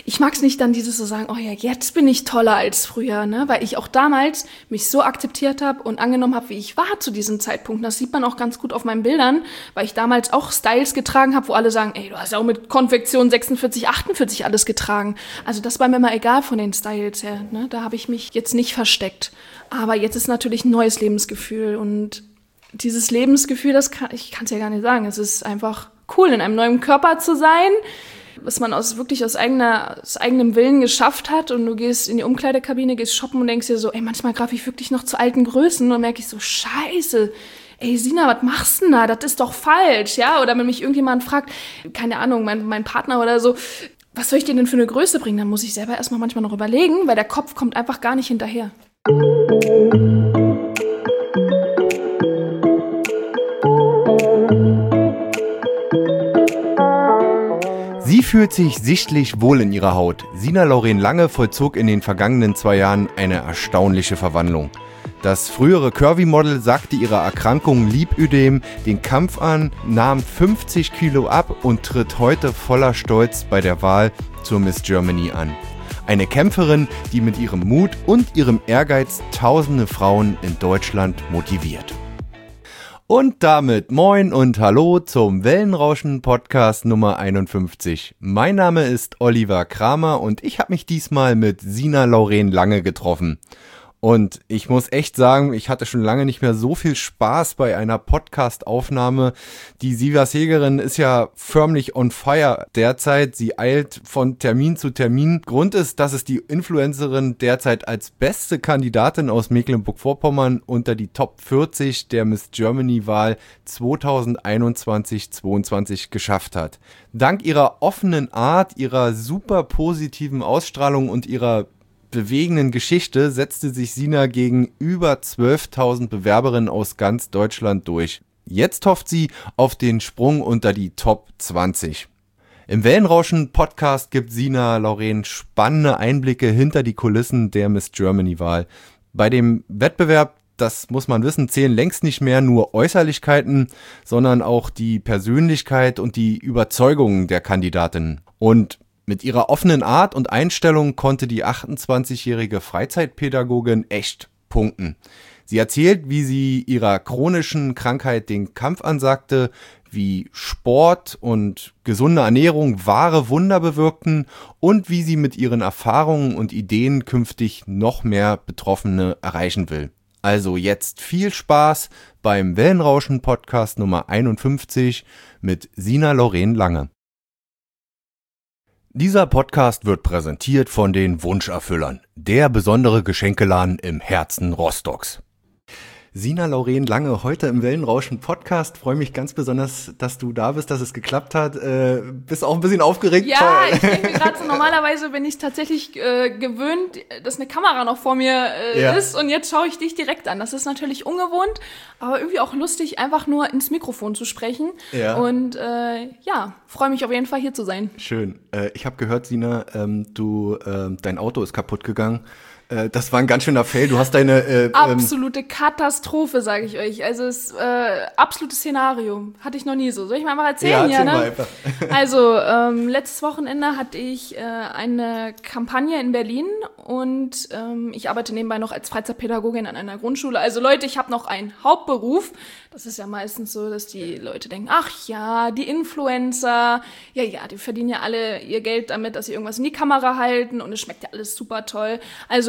ich mag es nicht dann dieses so sagen, oh ja, jetzt bin ich toller als früher, ne? Weil ich auch damals mich so akzeptiert habe und angenommen habe, wie ich war zu diesem Zeitpunkt. Das sieht man auch ganz gut auf meinen Bildern, weil ich damals auch Styles getragen habe, wo alle sagen, ey, du hast ja auch mit Konfektion 46, 48 alles getragen. Also das war mir immer egal von den Styles her, ne? Da habe ich mich jetzt nicht versteckt. Aber jetzt ist natürlich ein neues Lebensgefühl und dieses Lebensgefühl, ich kann es ja gar nicht sagen, es ist einfach cool, in einem neuen Körper zu sein, was man wirklich aus eigenem Willen geschafft hat und du gehst in die Umkleidekabine, gehst shoppen und denkst dir so, ey, manchmal greife ich wirklich noch zu alten Größen und merke ich so, scheiße, ey, Sina, was machst du denn da? Das ist doch falsch, ja? Oder wenn mich irgendjemand fragt, keine Ahnung, mein Partner oder so, was soll ich dir denn für eine Größe bringen? Dann muss ich selber erstmal manchmal noch überlegen, weil der Kopf kommt einfach gar nicht hinterher. Sie fühlt sich sichtlich wohl in ihrer Haut. Sina Lauren Lange vollzog in den vergangenen 2 Jahren eine erstaunliche Verwandlung. Das frühere Curvy-Model sagte ihrer Erkrankung Lipödem den Kampf an, nahm 50 Kilo ab und tritt heute voller Stolz bei der Wahl zur Miss Germany an. Eine Kämpferin, die mit ihrem Mut und ihrem Ehrgeiz tausende Frauen in Deutschland motiviert. Und damit moin und hallo zum Wellenrauschen-Podcast Nummer 51. Mein Name ist Oliver Kramer und ich habe mich diesmal mit Sina Lauren Lange getroffen. Und ich muss echt sagen, ich hatte schon lange nicht mehr so viel Spaß bei einer Podcast-Aufnahme. Die Siva Segerin ist ja förmlich on fire derzeit. Sie eilt von Termin zu Termin. Grund ist, dass es die Influencerin derzeit als beste Kandidatin aus Mecklenburg-Vorpommern unter die Top 40 der Miss Germany-Wahl 2021-22 geschafft hat. Dank ihrer offenen Art, ihrer super positiven Ausstrahlung und ihrer bewegenden Geschichte setzte sich Sina gegen über 12.000 Bewerberinnen aus ganz Deutschland durch. Jetzt hofft sie auf den Sprung unter die Top 20. Im Wellenrauschen-Podcast gibt Sina Lauren spannende Einblicke hinter die Kulissen der Miss Germany-Wahl. Bei dem Wettbewerb, das muss man wissen, zählen längst nicht mehr nur Äußerlichkeiten, sondern auch die Persönlichkeit und die Überzeugungen der Kandidatinnen. Und mit ihrer offenen Art und Einstellung konnte die 28-jährige Freizeitpädagogin echt punkten. Sie erzählt, wie sie ihrer chronischen Krankheit den Kampf ansagte, wie Sport und gesunde Ernährung wahre Wunder bewirkten und wie sie mit ihren Erfahrungen und Ideen künftig noch mehr Betroffene erreichen will. Also jetzt viel Spaß beim Wellenrauschen-Podcast Nummer 51 mit Sina Lauren Lange. Dieser Podcast wird präsentiert von den Wunscherfüllern, der besondere Geschenkeladen im Herzen Rostocks. Sina Lauren Lange, heute im Wellenrauschen-Podcast. Freue mich ganz besonders, dass du da bist, dass es geklappt hat. Bist auch ein bisschen aufgeregt? Ja, ich denke gerade so, normalerweise bin ich tatsächlich gewöhnt, dass eine Kamera noch vor mir ist und jetzt schaue ich dich direkt an. Das ist natürlich ungewohnt, aber irgendwie auch lustig, einfach nur ins Mikrofon zu sprechen. Ja. Und freue mich auf jeden Fall hier zu sein. Schön. Ich habe gehört, Sina, dein Auto ist kaputt gegangen. Das war ein ganz schöner Fail. Du hast deine absolute Katastrophe, sage ich euch. Also es absolutes Szenario. Hatte ich noch nie so. Soll ich mal einfach erzählen? Ja, erzähl mal einfach. Also letztes Wochenende hatte ich eine Kampagne in Berlin und ich arbeite nebenbei noch als Freizeitpädagogin an einer Grundschule. Also Leute, ich habe noch einen Hauptberuf. Das ist ja meistens so, dass die Leute denken, ach ja, die Influencer, ja, die verdienen ja alle ihr Geld damit, dass sie irgendwas in die Kamera halten und es schmeckt ja alles super toll. Also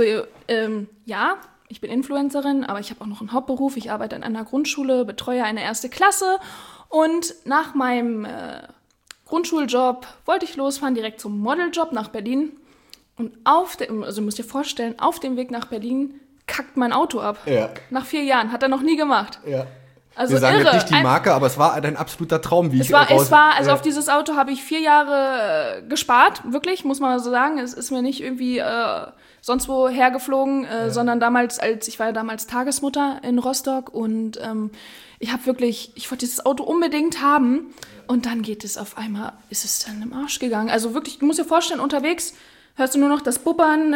ich bin Influencerin, aber ich habe auch noch einen Hauptberuf. Ich arbeite an einer Grundschule, betreue eine 1. Klasse und nach meinem Grundschuljob wollte ich losfahren, direkt zum Modeljob nach Berlin. Und ihr müsst dir vorstellen, auf dem Weg nach Berlin kackt mein Auto ab. Ja. Nach 4 Jahren, hat er noch nie gemacht. Ja. Also wir sagen jetzt nicht die Marke, aber es war dein absoluter Traum, auf dieses Auto habe ich 4 Jahre gespart, wirklich, muss man so sagen. Es ist mir nicht irgendwie sonst wo hergeflogen, sondern ich war ja damals Tagesmutter in Rostock und ich wollte dieses Auto unbedingt haben und dann ist es dann im Arsch gegangen. Also wirklich, du musst dir vorstellen, unterwegs hörst du nur noch das Bubbern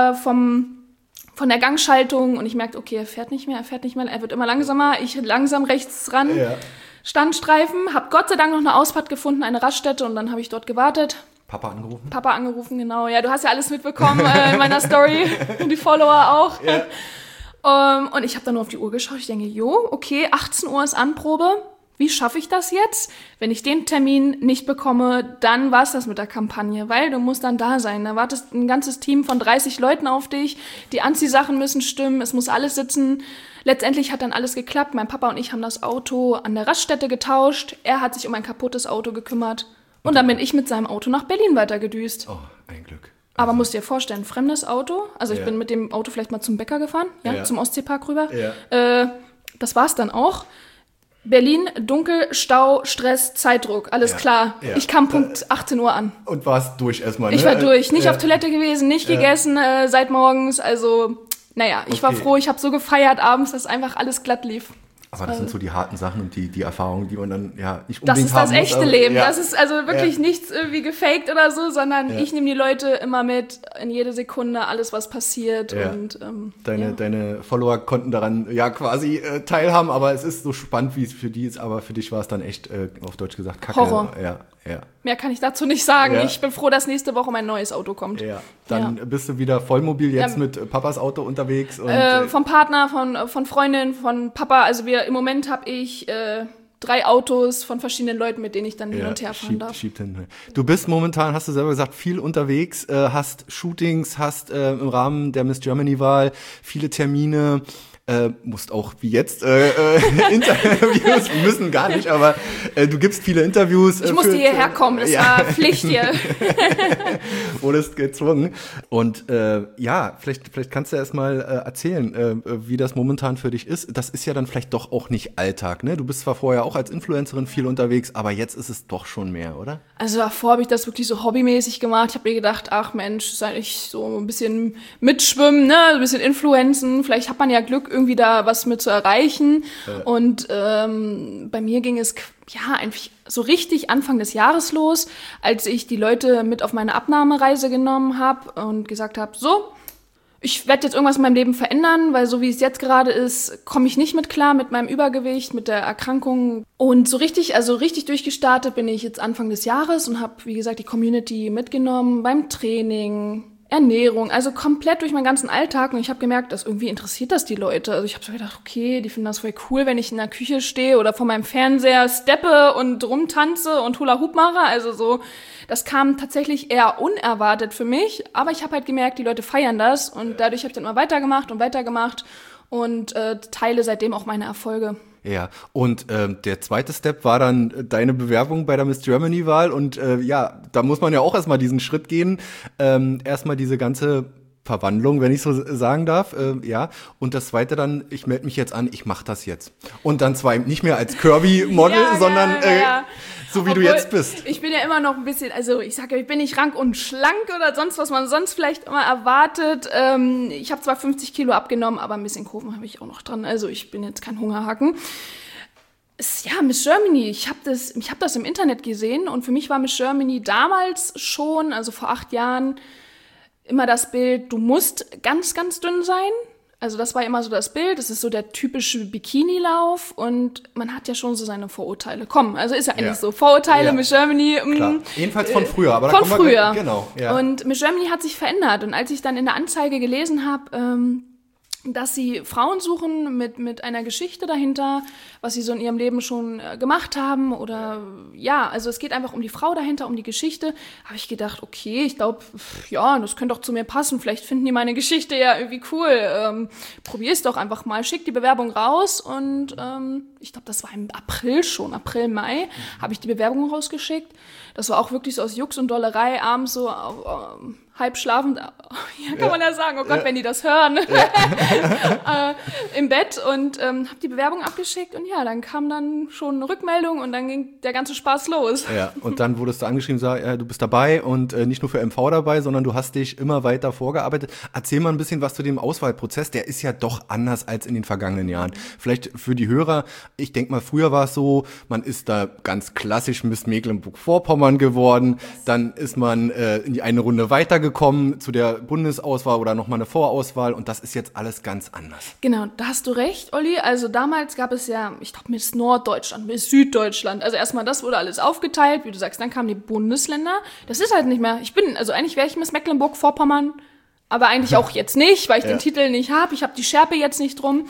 von der Gangschaltung und ich merkte, okay, er fährt nicht mehr, er wird immer langsamer, ich langsam rechts ran, Standstreifen, habe Gott sei Dank noch eine Ausfahrt gefunden, eine Raststätte und dann habe ich dort gewartet. Papa angerufen? Papa angerufen, genau. Ja, du hast ja alles mitbekommen in meiner Story und die Follower auch. Ja. Und ich habe dann nur auf die Uhr geschaut. Ich denke, okay, 18 Uhr ist Anprobe. Wie schaffe ich das jetzt? Wenn ich den Termin nicht bekomme, dann war's das mit der Kampagne, weil du musst dann da sein. Da wartet ein ganzes Team von 30 Leuten auf dich. Die Anziehsachen müssen stimmen, es muss alles sitzen. Letztendlich hat dann alles geklappt. Mein Papa und ich haben das Auto an der Raststätte getauscht. Er hat sich um ein kaputtes Auto gekümmert. Und dann bin ich mit seinem Auto nach Berlin weitergedüst. Oh, ein Glück. Aber musst dir vorstellen, ein fremdes Auto. Also ich bin mit dem Auto vielleicht mal zum Bäcker gefahren, zum Ostseepark rüber. Ja. Das war's dann auch. Berlin, dunkel, Stau, Stress, Zeitdruck, alles klar. Ja. Ich kam Punkt 18 Uhr an. Und warst durch erstmal, ne? Ich war durch, nicht auf Toilette gewesen, nicht gegessen seit morgens, also ich war froh, ich habe so gefeiert abends, dass einfach alles glatt lief. Aber das sind so die harten Sachen und die Erfahrungen, die man dann nicht unbedingt haben muss. Das ist das echte Leben. Ja. Das ist also wirklich nichts irgendwie gefaked oder so, sondern ich nehme die Leute immer mit, in jede Sekunde, alles, was passiert. Ja. Und Deine Follower konnten daran quasi teilhaben, aber es ist so spannend, wie es für die ist, aber für dich war es dann echt, auf Deutsch gesagt, Kacke. Horror. Ja. Mehr kann ich dazu nicht sagen. Ja. Ich bin froh, dass nächste Woche mein neues Auto kommt. Ja. Dann bist du wieder vollmobil jetzt mit Papas Auto unterwegs. Und, vom Partner, von Freundin, von Papa. Also im Moment habe ich 3 Autos von verschiedenen Leuten, mit denen ich dann hin und her fahren darf. Schiebt hin. Du bist momentan, hast du selber gesagt, viel unterwegs, hast Shootings, hast im Rahmen der Miss Germany-Wahl viele Termine. Musst auch wie jetzt Interviews, müssen gar nicht, aber du gibst viele Interviews. Ich musste hierher kommen, das war Pflicht hier. Wurdest gezwungen. Und vielleicht kannst du erst mal erzählen, wie das momentan für dich ist. Das ist ja dann vielleicht doch auch nicht Alltag, ne? Du bist zwar vorher auch als Influencerin viel unterwegs, aber jetzt ist es doch schon mehr, oder? Also davor habe ich das wirklich so hobbymäßig gemacht. Ich habe mir gedacht, ach Mensch, sei ich so ein bisschen mitschwimmen, ne? Ein bisschen influenzen. Vielleicht hat man ja Glück, irgendwie da was mit zu erreichen. Ja. Und bei mir ging es eigentlich so richtig Anfang des Jahres los, als ich die Leute mit auf meine Abnahmereise genommen habe und gesagt habe, so, ich werde jetzt irgendwas in meinem Leben verändern, weil so wie es jetzt gerade ist, komme ich nicht mit klar mit meinem Übergewicht, mit der Erkrankung. Und so richtig durchgestartet bin ich jetzt Anfang des Jahres und habe, wie gesagt, die Community mitgenommen beim Training, Ernährung, also komplett durch meinen ganzen Alltag. Und ich habe gemerkt, dass irgendwie interessiert das die Leute. Also ich habe so gedacht, okay, die finden das voll cool, wenn ich in der Küche stehe oder vor meinem Fernseher steppe und rumtanze und Hula Hoop mache. Also so, das kam tatsächlich eher unerwartet für mich. Aber ich habe halt gemerkt, die Leute feiern das. Und dadurch habe ich dann immer weitergemacht und teile seitdem auch meine Erfolge. Ja, und der zweite Step war dann deine Bewerbung bei der Miss Germany-Wahl und da muss man ja auch erstmal diesen Schritt gehen, erstmal diese ganze Verwandlung, wenn ich so sagen darf, und das zweite dann, ich melde mich jetzt an, ich mache das jetzt. Und dann zwar nicht mehr als Curvy-Model, sondern so wie du jetzt bist. Ich bin ja immer noch ein bisschen, also ich sage ja, ich bin nicht rank und schlank oder sonst, was man sonst vielleicht immer erwartet. Ich habe zwar 50 Kilo abgenommen, aber ein bisschen Kurven habe ich auch noch dran. Also ich bin jetzt kein Hungerhaken. Miss Germany, ich hab das im Internet gesehen und für mich war Miss Germany damals schon, also vor 8 Jahren, immer das Bild, du musst ganz, ganz dünn sein. Also das war immer so das Bild, das ist so der typische Bikini-Lauf und man hat ja schon so seine Vorurteile. Also ist ja eigentlich so, Vorurteile, Miss Germany. Klar. Jedenfalls von früher. Aber von früher. Genau. Ja. Und Miss Germany hat sich verändert und als ich dann in der Anzeige gelesen habe, dass sie Frauen suchen mit einer Geschichte dahinter, was sie so in ihrem Leben schon gemacht haben oder also es geht einfach um die Frau dahinter, um die Geschichte, habe ich gedacht, okay, ich glaube, das könnte doch zu mir passen, vielleicht finden die meine Geschichte ja irgendwie cool, probier es doch einfach mal, schick die Bewerbung raus und ich glaube, das war im April, Mai, habe ich die Bewerbung rausgeschickt. Das war auch wirklich so aus Jux und Dollerei, abends so halb schlafend, kann man ja sagen, oh Gott, wenn die das hören, im Bett und habe die Bewerbung abgeschickt und dann kam dann schon eine Rückmeldung und dann ging der ganze Spaß los. Ja, und dann wurdest du angeschrieben, du bist dabei und nicht nur für MV dabei, sondern du hast dich immer weiter vorgearbeitet. Erzähl mal ein bisschen was zu dem Auswahlprozess, der ist ja doch anders als in den vergangenen Jahren. Vielleicht für die Hörer, ich denke mal, früher war es so, man ist da ganz klassisch Miss Mecklenburg-Vorpommern geworden, dann ist man in die eine Runde weitergekommen zu der Bundesauswahl oder nochmal eine Vorauswahl und das ist jetzt alles ganz anders. Genau, da hast du recht, Olli. Also damals gab es ja, ich glaube, Miss Norddeutschland, Miss Süddeutschland. Also erstmal, das wurde alles aufgeteilt, wie du sagst, dann kamen die Bundesländer. Das ist halt nicht mehr. Eigentlich wäre ich Miss Mecklenburg-Vorpommern, aber eigentlich auch jetzt nicht, weil ich den Titel nicht habe. Ich habe die Schärpe jetzt nicht drum.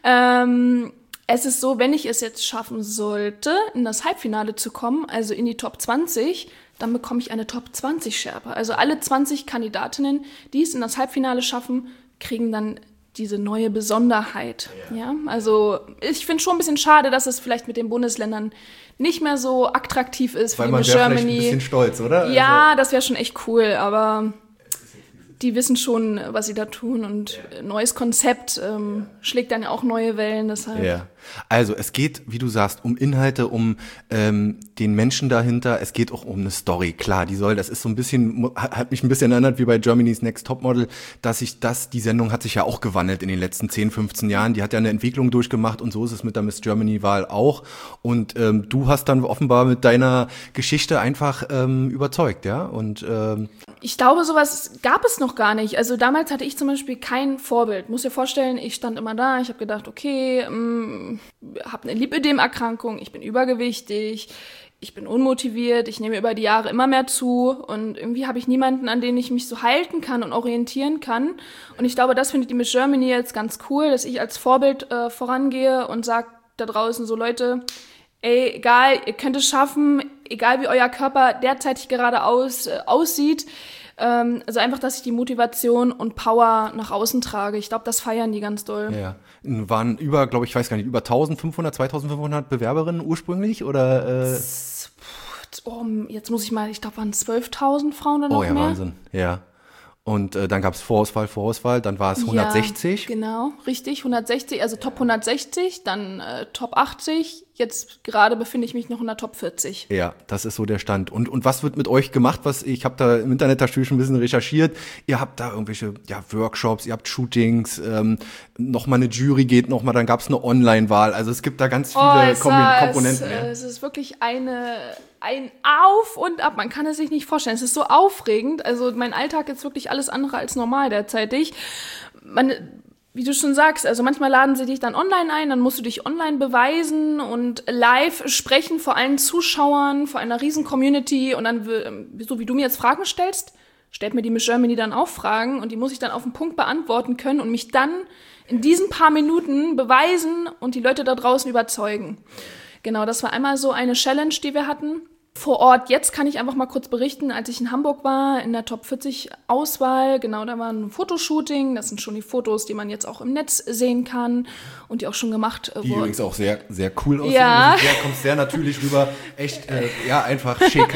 Es ist so, wenn ich es jetzt schaffen sollte, in das Halbfinale zu kommen, also in die Top 20, dann bekomme ich eine Top 20 Schärpe. Also alle 20 Kandidatinnen, die es in das Halbfinale schaffen, kriegen dann diese neue Besonderheit. Ja? Also ich finde schon ein bisschen schade, dass es vielleicht mit den Bundesländern nicht mehr so attraktiv ist für die Miss Germany. Weil man wäre vielleicht ein bisschen stolz, oder? Ja, also, das wäre schon echt cool, aber die wissen schon, was sie da tun und neues Konzept schlägt dann ja auch neue Wellen, deshalb. Ja. Also es geht, wie du sagst, um Inhalte, um den Menschen dahinter. Es geht auch um eine Story. Klar, das ist so ein bisschen, hat mich ein bisschen erinnert wie bei Germany's Next Topmodel, die Sendung hat sich ja auch gewandelt in den letzten 10, 15 Jahren. Die hat ja eine Entwicklung durchgemacht und so ist es mit der Miss Germany-Wahl auch. Und du hast dann offenbar mit deiner Geschichte einfach überzeugt, ja? Und ich glaube, sowas gab es noch gar nicht. Also damals hatte ich zum Beispiel kein Vorbild. Muss dir vorstellen, ich stand immer da, ich habe gedacht, okay, habe eine Lipödem-Erkrankung, ich bin übergewichtig, ich bin unmotiviert, ich nehme über die Jahre immer mehr zu und irgendwie habe ich niemanden, an den ich mich so halten kann und orientieren kann. Und ich glaube, das findet die Miss Germany jetzt ganz cool, dass ich als Vorbild vorangehe und sage da draußen so, Leute, ey, egal, ihr könnt es schaffen, egal wie euer Körper derzeitig gerade aussieht. Also einfach, dass ich die Motivation und Power nach außen trage. Ich glaube, das feiern die ganz doll. Ja, waren über 1500, 2500 Bewerberinnen ursprünglich oder? Jetzt muss ich mal, ich glaube, waren 12.000 Frauen oder noch mehr. Oh ja, Wahnsinn, ja. Und dann gab es Vorauswahl, dann war es 160. Ja, genau, richtig, 160, also Top 160, dann Top 80, jetzt gerade befinde ich mich noch in der Top 40. Ja, das ist so der Stand. Und was wird mit euch gemacht? Ich habe da im Internet schon ein bisschen recherchiert. Ihr habt da irgendwelche Workshops, ihr habt Shootings, nochmal eine Jury geht nochmal, dann gab es eine Online-Wahl. Also es gibt da ganz viele Komponenten. Es ist wirklich ein Auf und Ab. Man kann es sich nicht vorstellen. Es ist so aufregend. Also mein Alltag ist wirklich alles andere als normal derzeitig. Wie du schon sagst, also manchmal laden sie dich dann online ein, dann musst du dich online beweisen und live sprechen vor allen Zuschauern, vor einer riesen Community und dann, so wie du mir jetzt Fragen stellst, stellt mir die Miss Germany dann auch Fragen und die muss ich dann auf den Punkt beantworten können und mich dann in diesen paar Minuten beweisen und die Leute da draußen überzeugen. Genau, das war einmal so eine Challenge, die wir hatten. Vor Ort, jetzt kann ich einfach mal kurz berichten, als ich in Hamburg war, in der Top 40 Auswahl, genau, da war ein Fotoshooting, das sind schon die Fotos, die man jetzt auch im Netz sehen kann und die auch schon gemacht wurden. Die übrigens auch sehr, sehr cool aussehen. Ja. Du kommst sehr natürlich rüber, echt, einfach schick.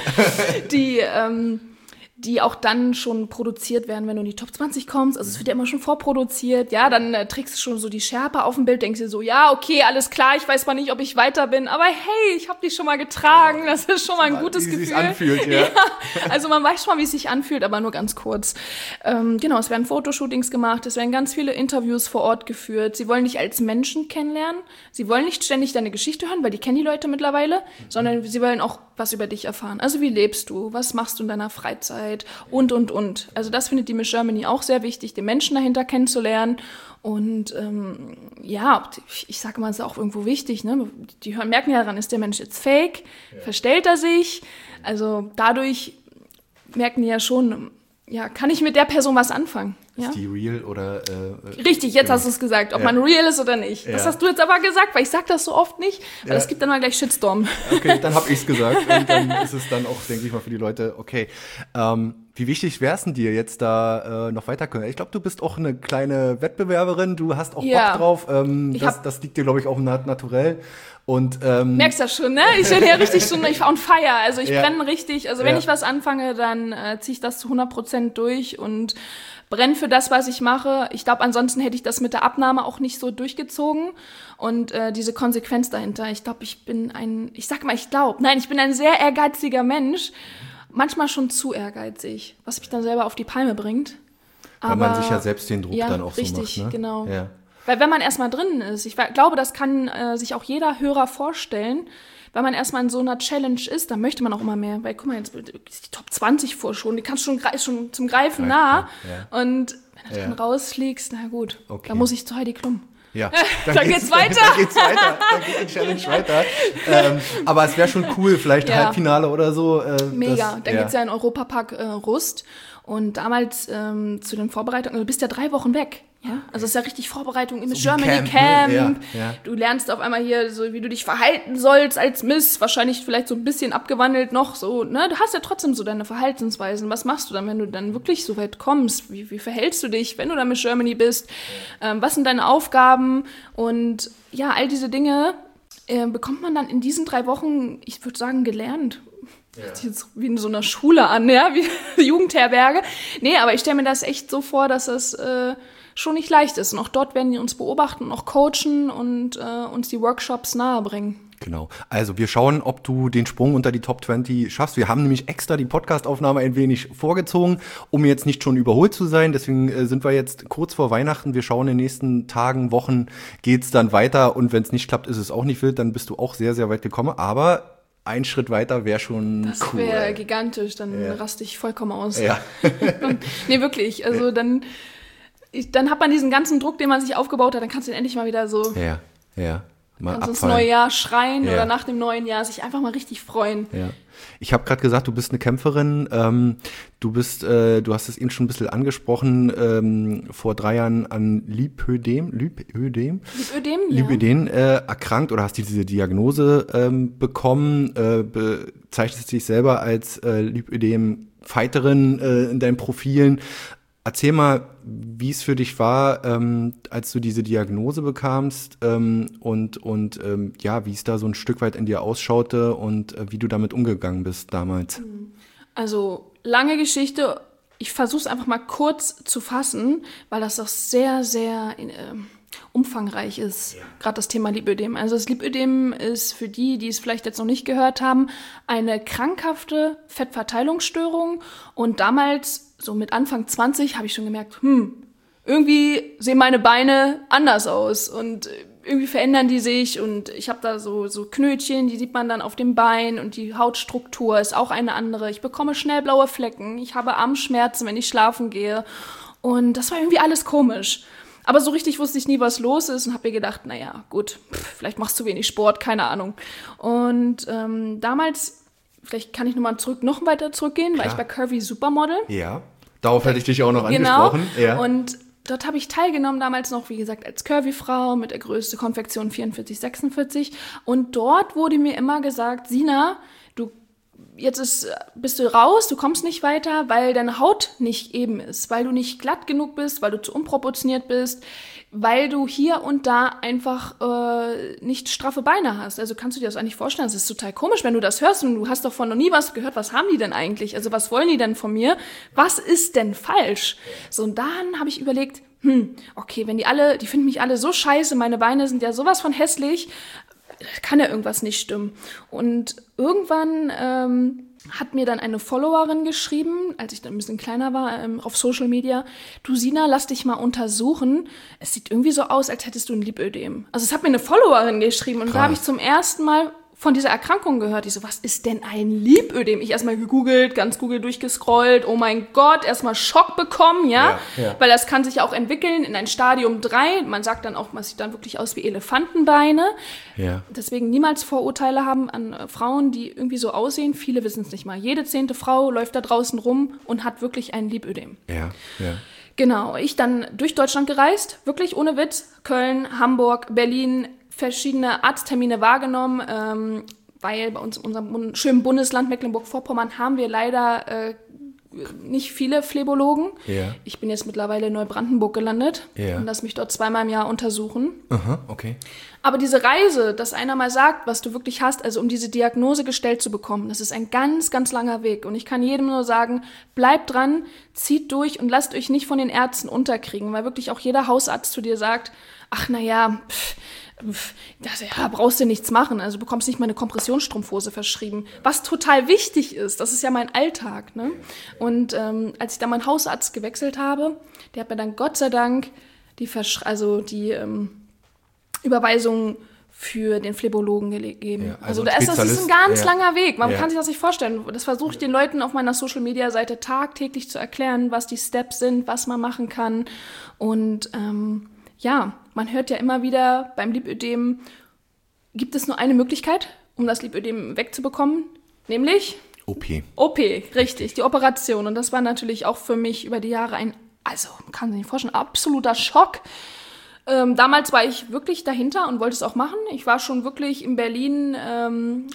Die auch dann schon produziert werden, wenn du in die Top 20 kommst. Also es wird ja immer schon vorproduziert. Ja, dann trägst du schon so die Schärpe auf dem Bild, denkst dir so, ja, okay, alles klar, ich weiß mal nicht, ob ich weiter bin, aber hey, ich habe die schon mal getragen. Das ist schon mal ein gutes Gefühl. Wie es sich anfühlt, ja. Ja. Also man weiß schon mal, wie es sich anfühlt, aber nur ganz kurz. Genau, es werden Fotoshootings gemacht, es werden ganz viele Interviews vor Ort geführt. Sie wollen dich als Menschen kennenlernen. Sie wollen nicht ständig deine Geschichte hören, weil die kennen die Leute mittlerweile, sondern sie wollen auch was über dich erfahren. Also wie lebst du? Was machst du in deiner Freizeit? Und. Also das findet die Miss Germany auch sehr wichtig, den Menschen dahinter kennenzulernen. Und ich sage mal, es ist auch irgendwo wichtig. Ne? Die merken ja daran, ist der Mensch jetzt fake? Ja. Verstellt er sich? Also dadurch merken die ja schon, ja, kann ich mit der Person was anfangen? Ja? Ist die real oder... Richtig, jetzt hast du es gesagt, ob man real ist oder nicht. Ja. Das hast du jetzt aber gesagt, weil ich sage das so oft nicht, weil es gibt dann mal gleich Shitstorm. Okay, dann habe ich es gesagt und dann ist es dann auch, denke ich mal, für die Leute okay. Wie wichtig wär's denn dir jetzt da noch weiter können? Ich glaube, du bist auch eine kleine Wettbewerberin, du hast auch Bock drauf. Das liegt dir, glaube ich, auch naturell. Und, merkst das schon, ne? Ich bin ja richtig schon on fire. Also ich brenne richtig. Also wenn ich was anfange, dann ziehe ich das zu 100% durch und brenne für das, was ich mache. Ich glaube, ansonsten hätte ich das mit der Abnahme auch nicht so durchgezogen. Und diese Konsequenz dahinter. Ich glaube, ich bin ein sehr ehrgeiziger Mensch. Manchmal schon zu ehrgeizig, was mich dann selber auf die Palme bringt. Weil man sich ja selbst den Druck dann auch so macht. Richtig, ne? Genau. Ja. Weil wenn man erstmal drin ist, ich glaube, das kann sich auch jeder Hörer vorstellen, weil man erstmal in so einer Challenge ist, dann möchte man auch immer mehr. Weil, guck mal, jetzt ist die Top 20 vor schon, die kannst schon zum Greifen nah. Ja. Und wenn du dann rausfliegst, na gut, dann muss ich zu Heidi Klum. Ja, dann geht's weiter. Dann geht die Challenge weiter. Aber es wäre schon cool, vielleicht Halbfinale oder so. Mega, dann geht's ja in Europapark Rust. Und damals zu den Vorbereitungen, du bist ja 3 Wochen weg. Ja? Also es ist ja richtig Vorbereitung im Miss Germany Camp. Ne? Ja. Du lernst auf einmal hier so, wie du dich verhalten sollst als Miss. Wahrscheinlich vielleicht so ein bisschen abgewandelt noch so. Ne? Du hast ja trotzdem so deine Verhaltensweisen. Was machst du dann, wenn du dann wirklich so weit kommst? Wie verhältst du dich, wenn du dann Miss Germany bist? Was sind deine Aufgaben? Und ja, all diese Dinge bekommt man dann in diesen 3 Wochen, ich würde sagen, gelernt. Hört sich jetzt wie in so einer Schule an, ja, wie Jugendherberge. Nee, aber ich stelle mir das echt so vor, dass das schon nicht leicht ist. Und auch dort werden die uns beobachten und auch coachen und uns die Workshops nahebringen. Genau. Also wir schauen, ob du den Sprung unter die Top 20 schaffst. Wir haben nämlich extra die Podcast-Aufnahme ein wenig vorgezogen, um jetzt nicht schon überholt zu sein. Deswegen sind wir jetzt kurz vor Weihnachten. Wir schauen in den nächsten Tagen, Wochen geht's dann weiter. Und wenn es nicht klappt, ist es auch nicht wild. Dann bist du auch sehr, sehr weit gekommen. Aber ein Schritt weiter wäre schon das cool. Das wäre gigantisch. Dann raste ich vollkommen aus. Ja. Nee, wirklich. Also dann hat man diesen ganzen Druck, den man sich aufgebaut hat, dann kannst du ihn endlich mal wieder so mal kannst ins abfallen. neue Jahr schreien oder nach dem neuen Jahr sich einfach mal richtig freuen. Ja. Ich habe gerade gesagt, du bist eine Kämpferin. Du hast es eben schon ein bisschen angesprochen, vor 3 Jahren an Lipödem erkrankt oder hast diese Diagnose bekommen, bezeichnest dich selber als Lipödem-Fighterin in deinen Profilen. Erzähl mal, wie es für dich war, als du diese Diagnose bekamst und wie es da so ein Stück weit in dir ausschaute und wie du damit umgegangen bist damals. Also lange Geschichte. Ich versuche es einfach mal kurz zu fassen, weil das auch sehr, sehr umfangreich ist, gerade das Thema Lipödem. Also das Lipödem ist für die es vielleicht jetzt noch nicht gehört haben, eine krankhafte Fettverteilungsstörung. Und damals, so mit Anfang 20, habe ich schon gemerkt, irgendwie sehen meine Beine anders aus und irgendwie verändern die sich und ich habe da so Knötchen, die sieht man dann auf dem Bein und die Hautstruktur ist auch eine andere. Ich bekomme schnell blaue Flecken, ich habe Armschmerzen, wenn ich schlafen gehe und das war irgendwie alles komisch. Aber so richtig wusste ich nie, was los ist und habe mir gedacht, naja, gut, vielleicht machst du wenig Sport, keine Ahnung. Und damals, vielleicht kann ich noch weiter zurückgehen, war ich bei Curvy Supermodel. Ja, darauf hätte ich dich auch noch angesprochen. Ja. Und dort habe ich teilgenommen, damals noch, wie gesagt, als Curvy-Frau mit der Größe Konfektion 44, 46. Und dort wurde mir immer gesagt, Sina, bist du raus, du kommst nicht weiter, weil deine Haut nicht eben ist, weil du nicht glatt genug bist, weil du zu unproportioniert bist, weil du hier und da einfach nicht straffe Beine hast. Also kannst du dir das eigentlich vorstellen? Das ist total komisch, wenn du das hörst und du hast davon noch nie was gehört. Was haben die denn eigentlich? Also was wollen die denn von mir? Was ist denn falsch? So, und dann habe ich überlegt, okay, wenn die finden mich alle so scheiße, meine Beine sind ja sowas von hässlich, kann ja irgendwas nicht stimmen. Und irgendwann hat mir dann eine Followerin geschrieben, als ich dann ein bisschen kleiner war, auf Social Media, du Sina, lass dich mal untersuchen. Es sieht irgendwie so aus, als hättest du ein Lipödem. Also es hat mir eine Followerin geschrieben und da habe ich zum ersten Mal von dieser Erkrankung gehört. Ich so, was ist denn ein Lipödem? Ich erstmal gegoogelt, ganz Google durchgescrollt. Oh mein Gott, erstmal Schock bekommen, ja? Weil das kann sich auch entwickeln in ein Stadium 3. Man sagt dann auch, man sieht dann wirklich aus wie Elefantenbeine. Ja. Deswegen niemals Vorurteile haben an Frauen, die irgendwie so aussehen. Viele wissen es nicht mal. Jede 10. Frau läuft da draußen rum und hat wirklich ein Lipödem. Ja. Genau, ich dann durch Deutschland gereist, wirklich ohne Witz. Köln, Hamburg, Berlin, verschiedene Arzttermine wahrgenommen, weil bei uns in unserem schönen Bundesland Mecklenburg-Vorpommern haben wir leider nicht viele Phlebologen. Ja. Ich bin jetzt mittlerweile in Neubrandenburg gelandet und lasse mich dort 2-mal im Jahr untersuchen. Aha, okay. Aber diese Reise, dass einer mal sagt, was du wirklich hast, also um diese Diagnose gestellt zu bekommen, das ist ein ganz, ganz langer Weg. Und ich kann jedem nur sagen, bleibt dran, zieht durch und lasst euch nicht von den Ärzten unterkriegen, weil wirklich auch jeder Hausarzt zu dir sagt, ach naja, brauchst du nichts machen, also du bekommst nicht mal eine Kompressionsstrumpfhose verschrieben, was total wichtig ist, das ist ja mein Alltag, ne? Und als ich dann meinen Hausarzt gewechselt habe, der hat mir dann Gott sei Dank die Überweisung für den Phlebologen gegeben. Ja, also das ist ein ganz langer Weg. Man Ja. kann sich das nicht vorstellen. Das versuche ich den Leuten auf meiner Social-Media-Seite tagtäglich zu erklären, was die Steps sind, was man machen kann. Und man hört ja immer wieder, beim Lipödem gibt es nur eine Möglichkeit, um das Lipödem wegzubekommen, nämlich OP, richtig, die Operation. Und das war natürlich auch für mich über die Jahre kann sich nicht vorstellen, absoluter Schock. Damals war ich wirklich dahinter und wollte es auch machen. Ich war schon wirklich in Berlin, am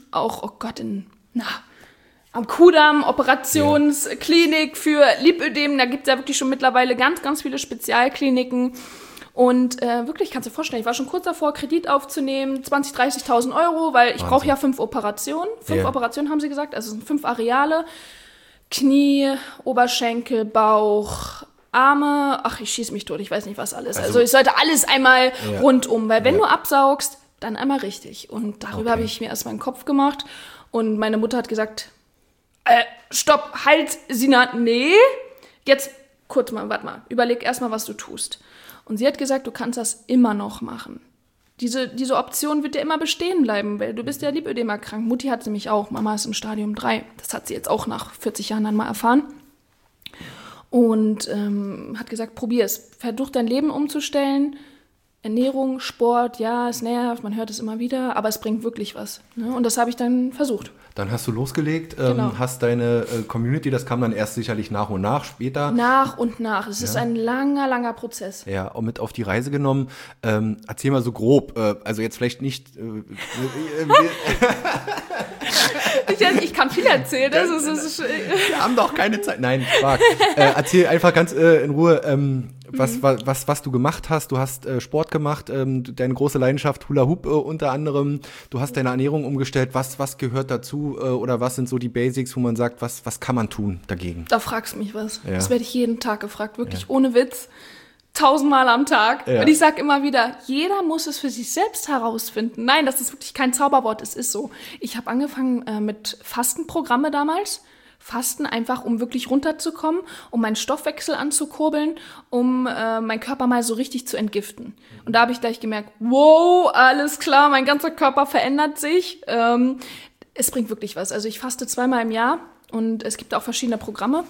Kudamm, Operationsklinik für Lipödem. Da gibt es ja wirklich schon mittlerweile ganz, ganz viele Spezialkliniken. Und wirklich, kannst du dir vorstellen, ich war schon kurz davor, Kredit aufzunehmen, 20.000, 30.000 Euro, weil ich brauche ja 5 Operationen. 5 Operationen haben sie gesagt, also es sind 5 Areale. Knie, Oberschenkel, Bauch, Arme, ich schieße mich tot, ich weiß nicht was alles. Also ich sollte alles einmal rundum, weil wenn du absaugst, dann einmal richtig. Und darüber habe ich mir erstmal einen Kopf gemacht. Und meine Mutter hat gesagt, stopp, halt, Sina, nee. Jetzt, kurz mal, warte mal, überleg erstmal, was du tust. Und sie hat gesagt, du kannst das immer noch machen. Diese Option wird dir immer bestehen bleiben, weil du bist ja Lipödem erkrankt. Mutti hat sie nämlich auch, Mama ist im Stadium 3. Das hat sie jetzt auch nach 40 Jahren dann mal erfahren. Und hat gesagt, probier es. Versuch dein Leben umzustellen. Ernährung, Sport, ja, es nervt, man hört es immer wieder, aber es bringt wirklich was. Ne? Und das habe ich dann versucht. Dann hast du losgelegt, hast deine Community, das kam dann erst sicherlich nach und nach, später. Nach und nach. Es ist ein langer, langer Prozess. Ja, und mit auf die Reise genommen. Erzähl mal so grob, also jetzt vielleicht nicht... Ich kann viel erzählen. Wir haben doch keine Zeit. Nein, frag. Erzähl einfach ganz in Ruhe, was du gemacht hast. Du hast Sport gemacht, deine große Leidenschaft Hula Hoop unter anderem. Du hast deine Ernährung umgestellt. Was gehört dazu oder was sind so die Basics, wo man sagt, was kann man tun dagegen? Da fragst du mich was. Ja. Das werde ich jeden Tag gefragt, wirklich ohne Witz. 1000-mal am Tag. Ja. Und ich sage immer wieder, jeder muss es für sich selbst herausfinden. Nein, das ist wirklich kein Zauberwort, es ist so. Ich habe angefangen mit Fastenprogramme damals. Fasten einfach, um wirklich runterzukommen, um meinen Stoffwechsel anzukurbeln, um meinen Körper mal so richtig zu entgiften. Und da habe ich gleich gemerkt, wow, alles klar, mein ganzer Körper verändert sich. Es bringt wirklich was. Also ich faste 2-mal im Jahr und es gibt auch verschiedene Programme.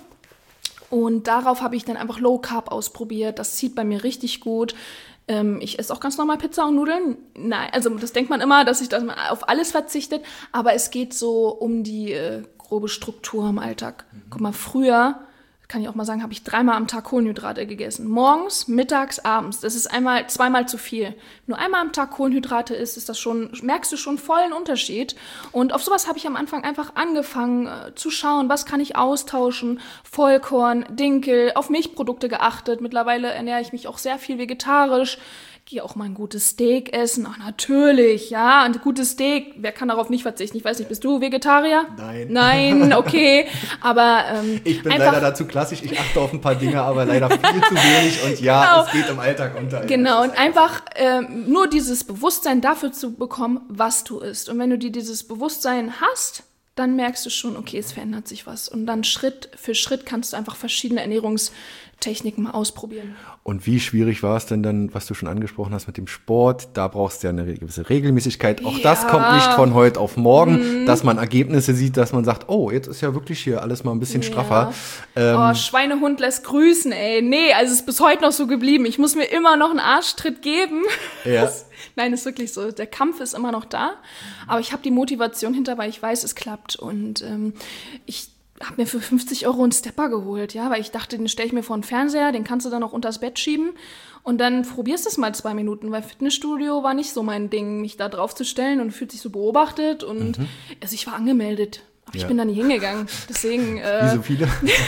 Und darauf habe ich dann einfach Low Carb ausprobiert. Das zieht bei mir richtig gut. Ich esse auch ganz normal Pizza und Nudeln. Nein, also das denkt man immer, dass man auf alles verzichtet. Aber es geht so um die grobe Struktur im Alltag. Guck mal, früher, kann ich auch mal sagen, habe ich 3-mal am Tag Kohlenhydrate gegessen. Morgens, mittags, abends. Das ist 2-mal zu viel. Nur 1-mal am Tag Kohlenhydrate ist das schon, merkst du schon voll einen Unterschied. Und auf sowas habe ich am Anfang einfach angefangen zu schauen, was kann ich austauschen. Vollkorn, Dinkel, auf Milchprodukte geachtet. Mittlerweile ernähre ich mich auch sehr viel vegetarisch. Gehe auch mal ein gutes Steak essen. Ach, natürlich, ja, ein gutes Steak. Wer kann darauf nicht verzichten? Ich weiß nicht, bist du Vegetarier? Nein, okay. Aber ich bin leider dazu klassisch. Ich achte auf ein paar Dinge, aber leider viel zu wenig. Und ja, genau. Es geht im Alltag unter. Genau, und einfach nur dieses Bewusstsein dafür zu bekommen, was du isst. Und wenn du dir dieses Bewusstsein hast, dann merkst du schon, okay, es verändert sich was. Und dann Schritt für Schritt kannst du einfach verschiedene Ernährungstechniken mal ausprobieren. Und wie schwierig war es denn dann, was du schon angesprochen hast mit dem Sport? Da brauchst du ja eine gewisse Regelmäßigkeit. Auch das kommt nicht von heute auf morgen, dass man Ergebnisse sieht, dass man sagt, oh, jetzt ist ja wirklich hier alles mal ein bisschen straffer. Schweinehund lässt grüßen, ey. Nee, also es ist bis heute noch so geblieben. Ich muss mir immer noch einen Arschtritt geben. Ja. Nein, ist wirklich so. Der Kampf ist immer noch da. Aber ich habe die Motivation hinter, weil ich weiß, es klappt. Und ich habe mir für 50 Euro einen Stepper geholt, ja, weil ich dachte, den stelle ich mir vor den Fernseher, den kannst du dann auch unters Bett schieben und dann probierst du es mal 2 Minuten, weil Fitnessstudio war nicht so mein Ding, mich da drauf zu stellen und fühlt sich so beobachtet und also ich war angemeldet, aber ich bin da nie hingegangen, deswegen wie so viele.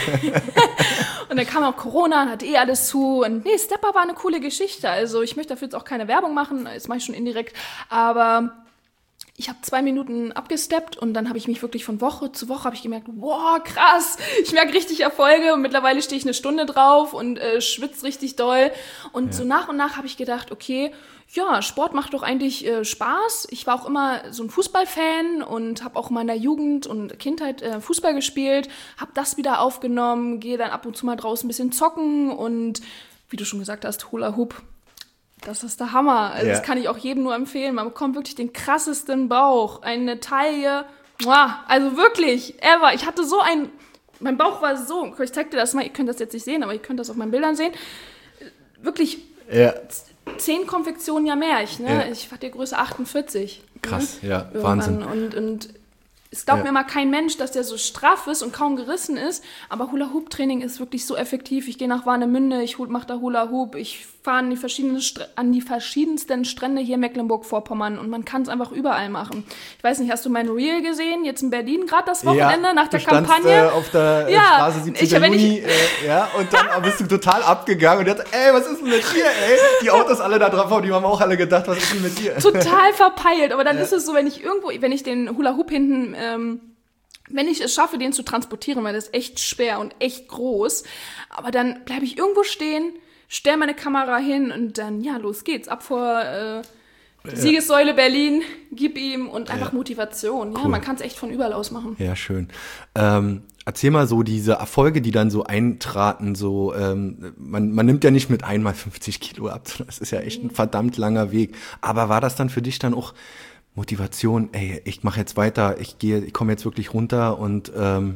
Und dann kam auch Corona und hatte alles zu und nee, Stepper war eine coole Geschichte, also ich möchte dafür jetzt auch keine Werbung machen, das mache ich schon indirekt, aber ich habe 2 Minuten abgesteppt und dann habe ich mich wirklich von Woche zu Woche habe ich gemerkt, wow, krass, ich merke richtig Erfolge und mittlerweile stehe ich 1 Stunde drauf und schwitze richtig doll. Und so nach und nach habe ich gedacht, okay, ja, Sport macht doch eigentlich Spaß. Ich war auch immer so ein Fußballfan und habe auch in meiner Jugend und Kindheit Fußball gespielt, habe das wieder aufgenommen, gehe dann ab und zu mal draußen ein bisschen zocken und wie du schon gesagt hast, Hula Hoop. Das ist der Hammer. Also Ja. das kann ich auch jedem nur empfehlen. Man bekommt wirklich den krassesten Bauch, eine Taille. Muah, also wirklich, ever. Ich hatte so ein... Mein Bauch war so... Ich zeig dir das mal. Ihr könnt das jetzt nicht sehen, aber ihr könnt das auf meinen Bildern sehen. Wirklich... Ja. 10 Konfektionen ja mehr. Ich Ja. hatte Größe 48. Krass, ja, Irgendwann. Wahnsinn. Und es glaubt mir mal kein Mensch, dass der so straff ist und kaum gerissen ist. Aber Hula-Hoop-Training ist wirklich so effektiv. Ich gehe nach Warnemünde, ich mache da Hula-Hoop, ich fahre an die verschiedensten Strände hier in Mecklenburg-Vorpommern und man kann es einfach überall machen. Ich weiß nicht, hast du mein Reel gesehen, jetzt in Berlin, gerade das Wochenende nach der Kampagne? Auf der Ja, Straße 17. Juni, und dann bist du total abgegangen und dachte, ey, was ist denn mit dir, ey? Die Autos alle da drauf, die haben auch alle gedacht, was ist denn mit dir? Total verpeilt, aber dann ist es so, wenn ich den Hula-Hoop hinten, wenn ich es schaffe, den zu transportieren, weil das ist echt schwer und echt groß, aber dann bleibe ich irgendwo stehen, stell meine Kamera hin und dann, ja, los geht's, ab vor Siegessäule Berlin, gib ihm und einfach Motivation. Ja, Cool. man kann es echt von überall aus machen. Ja, schön. Erzähl mal so diese Erfolge, die dann so eintraten, so, man nimmt ja nicht mit einmal 50 Kilo ab, das ist ja echt ein verdammt langer Weg. Aber war das dann für dich dann auch Motivation, ey, ich mache jetzt weiter, ich komme jetzt wirklich runter und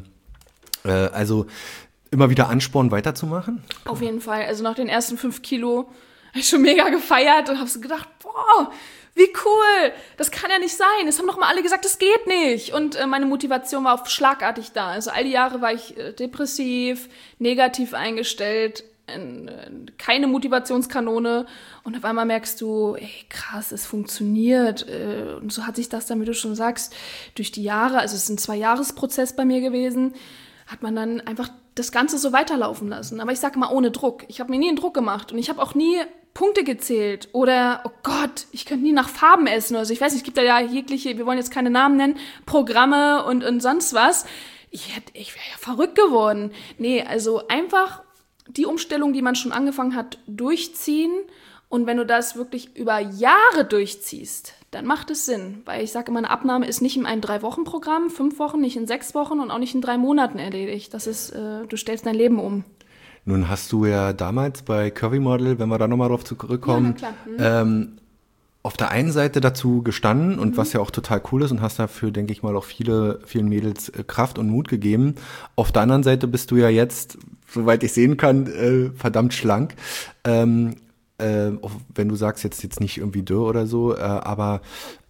also immer wieder Ansporn weiterzumachen? Auf jeden Fall. Also nach den ersten 5 Kilo habe ich schon mega gefeiert und habe so gedacht, boah, wie cool, das kann ja nicht sein. Es haben doch mal alle gesagt, das geht nicht. Und meine Motivation war schlagartig da. Also all die Jahre war ich depressiv, negativ eingestellt, keine Motivationskanone. Und auf einmal merkst du, ey, krass, es funktioniert. Und so hat sich das dann, wie du schon sagst, durch die Jahre, also es ist ein 2-Jahres-Prozess bei mir gewesen, hat man dann einfach das Ganze so weiterlaufen lassen. Aber ich sage mal, ohne Druck. Ich habe mir nie einen Druck gemacht und ich habe auch nie Punkte gezählt oder, oh Gott, ich könnte nie nach Farben essen. Also ich weiß nicht, es gibt ja jegliche, wir wollen jetzt keine Namen nennen, Programme und sonst was. Ich wäre ja verrückt geworden. Nee, also einfach die Umstellung, die man schon angefangen hat, durchziehen. Und wenn du das wirklich über Jahre durchziehst, dann macht es Sinn. Weil ich sage immer, eine Abnahme ist nicht in einem 3-Wochen-Programm, 5 Wochen, nicht in 6 Wochen und auch nicht in 3 Monaten erledigt. Das ist, du stellst dein Leben um. Nun hast du ja damals bei Curvy Model, wenn wir da nochmal drauf zurückkommen, Ja, na klar. auf der einen Seite dazu gestanden und was ja auch total cool ist und hast dafür, denke ich mal, auch vielen Mädels Kraft und Mut gegeben. Auf der anderen Seite bist du ja jetzt, soweit ich sehen kann, verdammt schlank. Auch wenn du sagst, jetzt nicht irgendwie dürr oder so, aber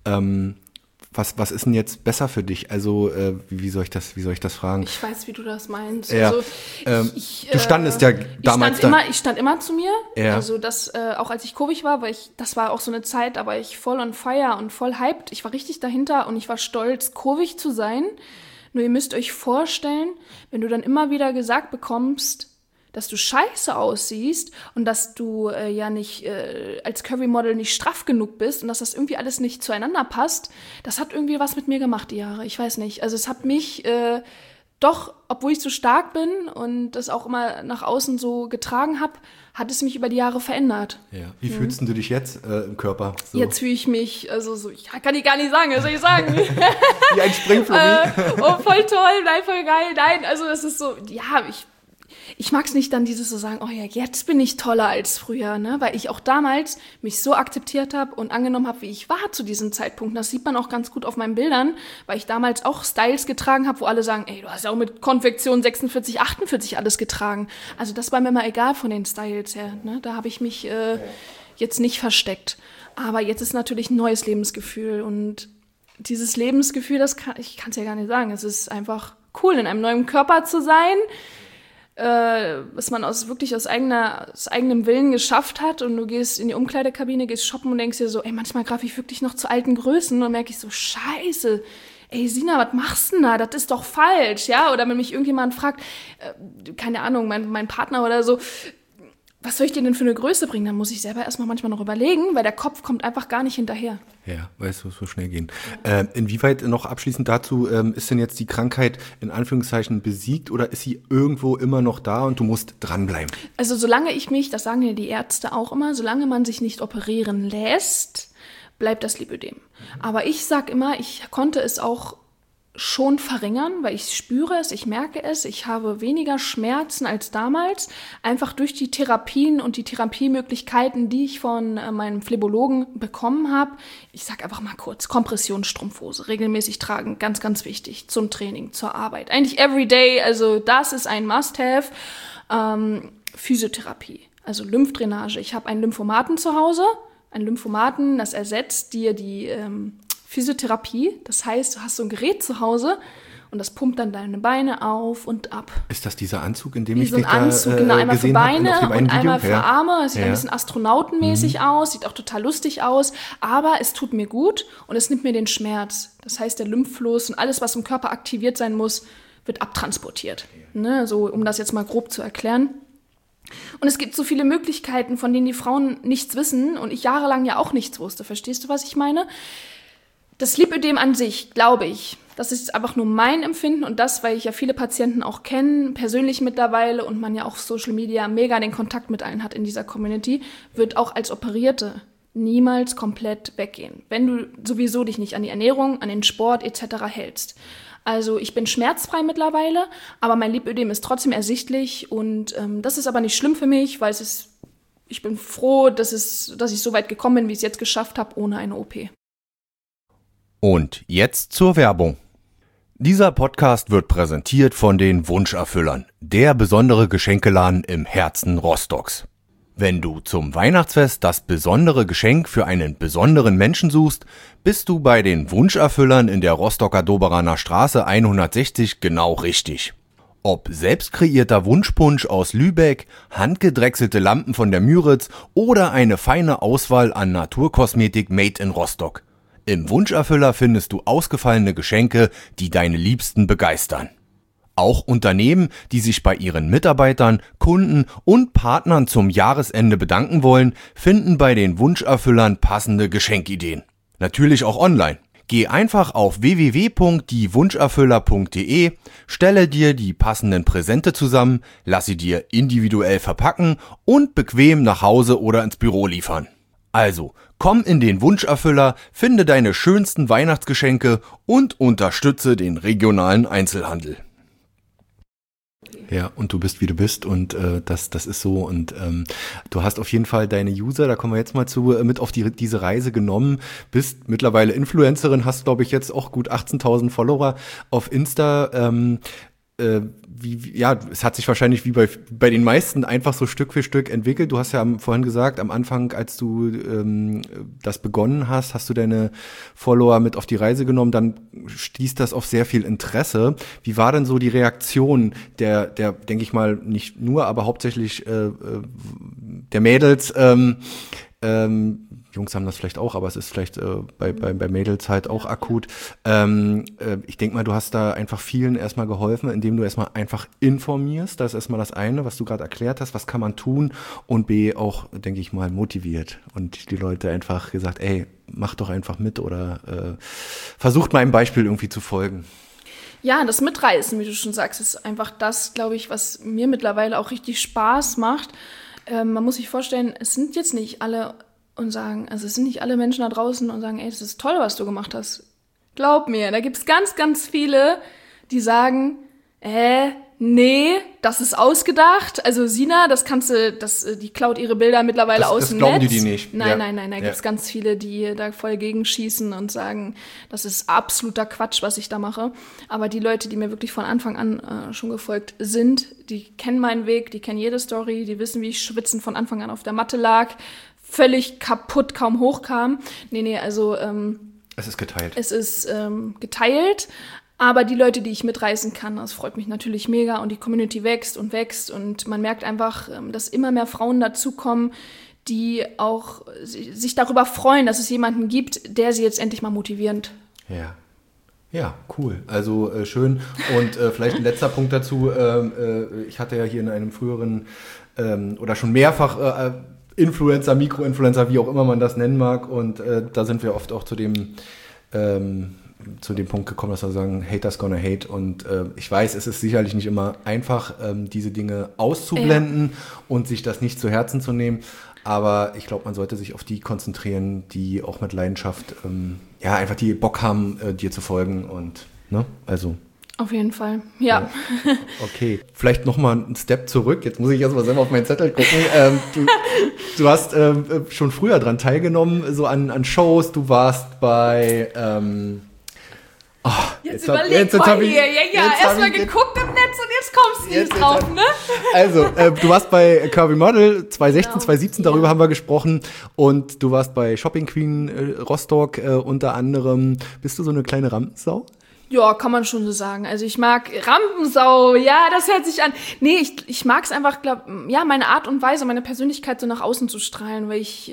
was ist denn jetzt besser für dich? Also wie soll ich das fragen? Ich weiß, wie du das meinst. Ja. Also, Du standest ja damals da. Ich stand immer zu mir. Ja. Also das, auch als ich kurvig war, das war auch so eine Zeit, da war ich voll on fire und voll hyped. Ich war richtig dahinter und ich war stolz, kurvig zu sein. Nur ihr müsst euch vorstellen, wenn du dann immer wieder gesagt bekommst, dass du scheiße aussiehst und dass du ja nicht als Curvy-Model nicht straff genug bist und dass das irgendwie alles nicht zueinander passt, das hat irgendwie was mit mir gemacht, die Jahre. Ich weiß nicht. Also es hat mich doch, obwohl ich so stark bin und das auch immer nach außen so getragen habe, hat es mich über die Jahre verändert. Ja. Wie fühlst du dich jetzt im Körper? So. Jetzt fühle ich mich, also so, ich kann ich gar nicht sagen, was soll ich sagen? Wie ein Springflummi. Oh, voll toll, nein, voll geil, nein, also das ist so, ja, ich mag es nicht dann dieses so sagen, oh ja, jetzt bin ich toller als früher, ne? Weil ich auch damals mich so akzeptiert habe und angenommen habe, wie ich war zu diesem Zeitpunkt. Das sieht man auch ganz gut auf meinen Bildern, weil ich damals auch Styles getragen habe, wo alle sagen, ey, du hast ja auch mit Konfektion 46, 48 alles getragen. Also das war mir immer egal von den Styles her, ne? Da habe ich mich jetzt nicht versteckt. Aber jetzt ist natürlich ein neues Lebensgefühl und dieses Lebensgefühl, ich kann es ja gar nicht sagen, es ist einfach cool, in einem neuen Körper zu sein, was man wirklich aus eigenem Willen geschafft hat und du gehst in die Umkleidekabine, gehst shoppen und denkst dir so, ey, manchmal greife ich wirklich noch zu alten Größen und merke ich so, scheiße, ey, Sina, was machst du denn da? Das ist doch falsch, ja? Oder wenn mich irgendjemand fragt, keine Ahnung, mein Partner oder so, was soll ich dir denn für eine Größe bringen? Dann muss ich selber erstmal manchmal noch überlegen, weil der Kopf kommt einfach gar nicht hinterher. Ja, weißt du, so schnell gehen. Inwieweit noch abschließend dazu, ist denn jetzt die Krankheit in Anführungszeichen besiegt oder ist sie irgendwo immer noch da und du musst dranbleiben? Also solange das sagen ja die Ärzte auch immer, solange man sich nicht operieren lässt, bleibt das Lipödem. Aber ich sag immer, ich konnte es auch schon verringern, weil ich spüre es, ich merke es, ich habe weniger Schmerzen als damals, einfach durch die Therapien und die Therapiemöglichkeiten, die ich von meinem Phlebologen bekommen habe. Ich sage einfach mal kurz, Kompressionsstrumpfhose, regelmäßig tragen, ganz, ganz wichtig, zum Training, zur Arbeit. Eigentlich everyday, also das ist ein Must-have. Physiotherapie, also Lymphdrainage. Ich habe einen Lymphomaten zu Hause, einen Lymphomaten, das ersetzt dir die Physiotherapie, das heißt, du hast so ein Gerät zu Hause und das pumpt dann deine Beine auf und ab. Ist das dieser Anzug, in dem Wie ich so ein dich Anzug, genau, einmal für Beine und einmal für Ja. Arme. Es sieht ein bisschen astronautenmäßig aus, sieht auch total lustig aus, aber es tut mir gut und es nimmt mir den Schmerz. Das heißt, der Lymphfluss und alles, was im Körper aktiviert sein muss, wird abtransportiert. Ne, so, um das jetzt mal grob zu erklären. Und es gibt so viele Möglichkeiten, von denen die Frauen nichts wissen und ich jahrelang ja auch nichts wusste. Verstehst du, was ich meine? Das Lipödem an sich, glaube ich, das ist einfach nur mein Empfinden und das, weil ich ja viele Patienten auch kenne, persönlich mittlerweile und man ja auch auf Social Media mega den Kontakt mit allen hat in dieser Community, wird auch als Operierte niemals komplett weggehen, wenn du sowieso dich nicht an die Ernährung, an den Sport etc. hältst. Also ich bin schmerzfrei mittlerweile, aber mein Lipödem ist trotzdem ersichtlich und das ist aber nicht schlimm für mich, weil ich bin froh, dass ich so weit gekommen bin, wie ich es jetzt geschafft habe, ohne eine OP. Und jetzt zur Werbung. Dieser Podcast wird präsentiert von den Wunscherfüllern, der besondere Geschenkeladen im Herzen Rostocks. Wenn du zum Weihnachtsfest das besondere Geschenk für einen besonderen Menschen suchst, bist du bei den Wunscherfüllern in der Rostocker Doberaner Straße 160 genau richtig. Ob selbst kreierter Wunschpunsch aus Lübeck, handgedrechselte Lampen von der Müritz oder eine feine Auswahl an Naturkosmetik made in Rostock. Im Wunscherfüller findest du ausgefallene Geschenke, die deine Liebsten begeistern. Auch Unternehmen, die sich bei ihren Mitarbeitern, Kunden und Partnern zum Jahresende bedanken wollen, finden bei den Wunscherfüllern passende Geschenkideen. Natürlich auch online. Geh einfach auf www.diewunscherfüller.de, stelle dir die passenden Präsente zusammen, lass sie dir individuell verpacken und bequem nach Hause oder ins Büro liefern. Also, komm in den Wunscherfüller, finde deine schönsten Weihnachtsgeschenke und unterstütze den regionalen Einzelhandel. Ja, und du bist, wie du bist und das ist so und du hast auf jeden Fall deine User, da kommen wir jetzt mal zu, mit auf diese Reise genommen, bist mittlerweile Influencerin, hast glaube ich jetzt auch gut 18.000 Follower auf Insta, es hat sich wahrscheinlich wie bei den meisten einfach so Stück für Stück entwickelt. Du hast ja vorhin gesagt, am Anfang, als du das begonnen hast, hast du deine Follower mit auf die Reise genommen, dann stieß das auf sehr viel Interesse. Wie war denn so die Reaktion der denke ich mal, nicht nur, aber hauptsächlich der Mädels, Jungs haben das vielleicht auch, aber es ist vielleicht bei Mädels halt auch akut. Ich denke mal, du hast da einfach vielen erstmal geholfen, indem du erstmal einfach informierst. Das ist erstmal das eine, was du gerade erklärt hast, was kann man tun und B auch, denke ich mal, motiviert und die Leute einfach gesagt, ey, mach doch einfach mit oder versucht meinem Beispiel irgendwie zu folgen. Ja, das Mitreißen, wie du schon sagst, ist einfach das, glaube ich, was mir mittlerweile auch richtig Spaß macht. Man muss sich vorstellen, es sind jetzt nicht alle und sagen, also es sind nicht alle Menschen da draußen und sagen, ey, das ist toll, was du gemacht hast. Glaub mir, da gibt's ganz, ganz viele, die sagen, nee, das ist ausgedacht. Also Sina, die klaut ihre Bilder mittlerweile aus dem Netz. Das glauben die nicht. Nein, da gibt's ganz viele, die da voll gegenschießen und sagen, das ist absoluter Quatsch, was ich da mache. Aber die Leute, die mir wirklich von Anfang an schon gefolgt sind, die kennen meinen Weg, die kennen jede Story, die wissen, wie ich schwitzend von Anfang an auf der Matte lag, völlig kaputt, kaum hochkam. Also es ist geteilt. Es ist geteilt, aber die Leute, die ich mitreißen kann, das freut mich natürlich mega und die Community wächst und man merkt einfach, dass immer mehr Frauen dazukommen, die auch sich darüber freuen, dass es jemanden gibt, der sie jetzt endlich mal motivierend. Ja, cool. Also schön. Und vielleicht ein letzter Punkt dazu. Ich hatte ja hier in einem früheren oder schon mehrfach Influencer, Mikroinfluencer, wie auch immer man das nennen mag. Und da sind wir oft auch zu dem Punkt gekommen, dass wir sagen, Haters gonna hate. Und ich weiß, es ist sicherlich nicht immer einfach, diese Dinge auszublenden und sich das nicht zu Herzen zu nehmen. Aber ich glaube, man sollte sich auf die konzentrieren, die auch mit Leidenschaft, einfach die Bock haben, dir zu folgen. Und Ne? Also. Auf jeden Fall, ja. Okay, vielleicht nochmal einen Step zurück. Jetzt muss ich erstmal selber auf meinen Zettel gucken. Du hast schon früher dran teilgenommen, so an Shows. Du warst bei... Jetzt überleg mal hier. Erstmal geguckt im Netz und jetzt kommst du nicht drauf, ne? Also, du warst bei Curvy Model 2016, 2017, darüber haben wir gesprochen. Und du warst bei Shopping Queen Rostock unter anderem. Bist du so eine kleine Rampensau? Ja, kann man schon so sagen. Also ich mag Rampensau, ja, das hört sich an. Nee, ich mag es einfach, meine Art und Weise, meine Persönlichkeit so nach außen zu strahlen, weil ich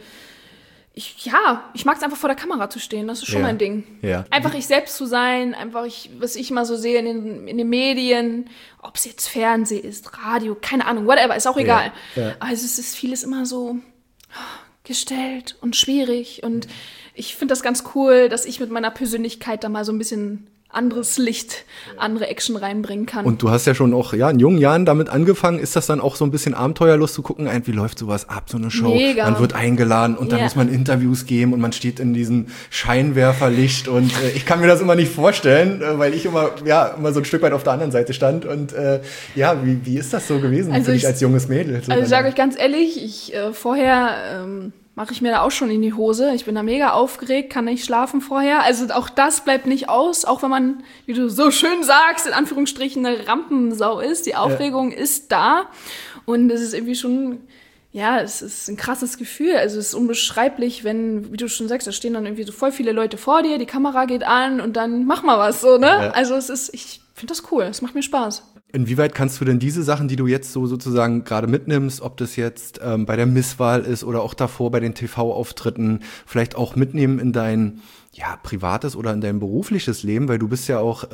mag es einfach vor der Kamera zu stehen, das ist schon mein Ding. Ja. Einfach ich selbst zu sein, was ich immer so sehe in den Medien, ob es jetzt Fernsehen ist, Radio, keine Ahnung, whatever, ist auch egal. Ja. Also es ist vieles immer so gestellt und schwierig und ich finde das ganz cool, dass ich mit meiner Persönlichkeit da mal so ein bisschen anderes Licht, andere Action reinbringen kann. Und du hast ja schon auch in jungen Jahren damit angefangen. Ist das dann auch so ein bisschen Abenteuerlust zu gucken, wie läuft sowas ab, so eine Show? Mega. Man wird eingeladen und dann muss man Interviews geben und man steht in diesem Scheinwerferlicht und ich kann mir das immer nicht vorstellen, weil ich immer so ein Stück weit auf der anderen Seite stand und wie ist das so gewesen für dich als junges Mädel? Also ich sage euch ganz ehrlich, vorher mache ich mir da auch schon in die Hose. Ich bin da mega aufgeregt, kann nicht schlafen vorher. Also auch das bleibt nicht aus, auch wenn man, wie du so schön sagst, in Anführungsstrichen eine Rampensau ist. Die Aufregung ist da und es ist irgendwie schon, es ist ein krasses Gefühl. Also es ist unbeschreiblich, wenn, wie du schon sagst, da stehen dann irgendwie so voll viele Leute vor dir, die Kamera geht an und dann mach mal was so, ne? Ja. Also ich finde das cool, es macht mir Spaß. Inwieweit kannst du denn diese Sachen, die du jetzt so sozusagen gerade mitnimmst, ob das jetzt bei der Misswahl ist oder auch davor bei den TV-Auftritten, vielleicht auch mitnehmen in dein privates oder in dein berufliches Leben, weil du bist ja auch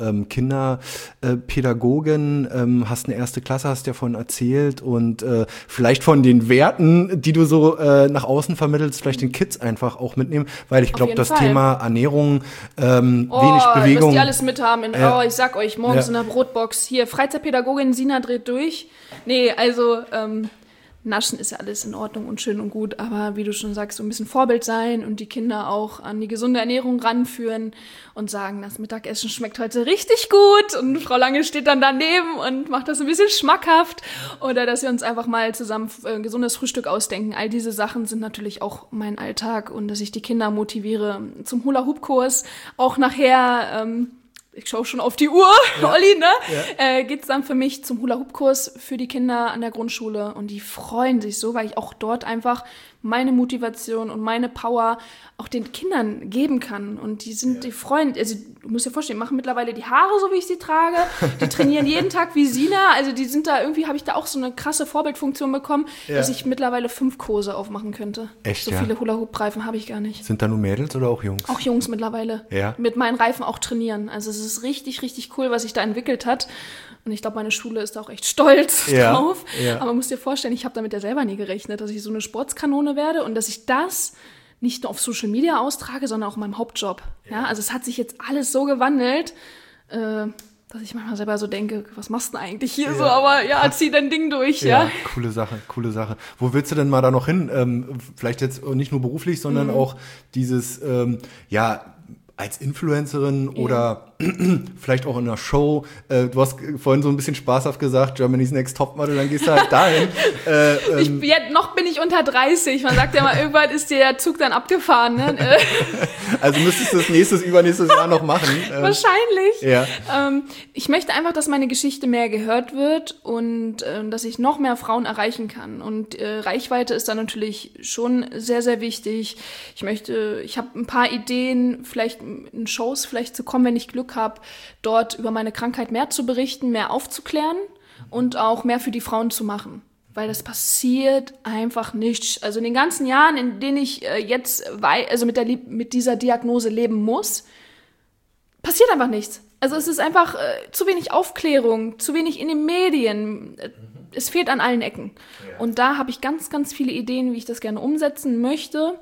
Kinderpädagogin, hast eine 1. Klasse, hast ja davon erzählt und vielleicht von den Werten, die du so nach außen vermittelst, vielleicht den Kids einfach auch mitnehmen, weil ich glaube, das Thema Ernährung, wenig Bewegung. Was die alles mit haben, ich sag euch, morgens in der Brotbox, hier, Freizeitpädagogin Sina dreht durch. Nee, also Naschen ist ja alles in Ordnung und schön und gut, aber wie du schon sagst, so ein bisschen Vorbild sein und die Kinder auch an die gesunde Ernährung ranführen und sagen, das Mittagessen schmeckt heute richtig gut und Frau Lange steht dann daneben und macht das ein bisschen schmackhaft oder dass wir uns einfach mal zusammen ein gesundes Frühstück ausdenken. All diese Sachen sind natürlich auch mein Alltag und dass ich die Kinder motiviere zum Hula-Hoop-Kurs, auch nachher ich schaue schon auf die Uhr, Olli, ne? Ja. Geht's dann für mich zum Hula-Hoop-Kurs für die Kinder an der Grundschule und die freuen sich so, weil ich auch dort einfach meine Motivation und meine Power auch den Kindern geben kann und die freuen, also du musst dir vorstellen, die machen mittlerweile die Haare so, wie ich sie trage, die trainieren jeden Tag wie Sina, also die sind da irgendwie, habe ich da auch so eine krasse Vorbildfunktion bekommen, dass ich mittlerweile 5 Kurse aufmachen könnte. Echt, so viele Hula-Hoop-Reifen habe ich gar nicht. Sind da nur Mädels oder auch Jungs? Auch Jungs mittlerweile. Ja. Mit meinen Reifen auch trainieren, also es ist richtig, richtig cool, was sich da entwickelt hat. Und ich glaube, meine Schule ist da auch echt stolz drauf. Ja. Aber man muss dir vorstellen, ich habe damit ja selber nie gerechnet, dass ich so eine Sportskanone werde und dass ich das nicht nur auf Social Media austrage, sondern auch in meinem Hauptjob. Ja, also es hat sich jetzt alles so gewandelt, dass ich manchmal selber so denke, was machst du denn eigentlich hier so? Aber zieh dein Ding durch, ja. Coole Sache. Wo willst du denn mal da noch hin? Vielleicht jetzt nicht nur beruflich, sondern auch dieses, als Influencerin oder vielleicht auch in einer Show. Du hast vorhin so ein bisschen spaßhaft gesagt, Germany's Next Topmodel, dann gehst du halt dahin. Noch bin ich unter 30. Man sagt ja mal, irgendwann ist der Zug dann abgefahren. Ne? Also müsstest du das übernächstes Jahr noch machen. Wahrscheinlich. Ja. Ich möchte einfach, dass meine Geschichte mehr gehört wird und dass ich noch mehr Frauen erreichen kann. Und Reichweite ist da natürlich schon sehr, sehr wichtig. Ich habe ein paar Ideen, vielleicht in Shows vielleicht zu kommen, wenn ich Glück habe, dort über meine Krankheit mehr zu berichten, mehr aufzuklären und auch mehr für die Frauen zu machen. Weil das passiert einfach nicht. Also in den ganzen Jahren, in denen ich jetzt mit dieser Diagnose leben muss, passiert einfach nichts. Also es ist einfach zu wenig Aufklärung, zu wenig in den Medien. Es fehlt an allen Ecken. Ja. Und da habe ich ganz, ganz viele Ideen, wie ich das gerne umsetzen möchte.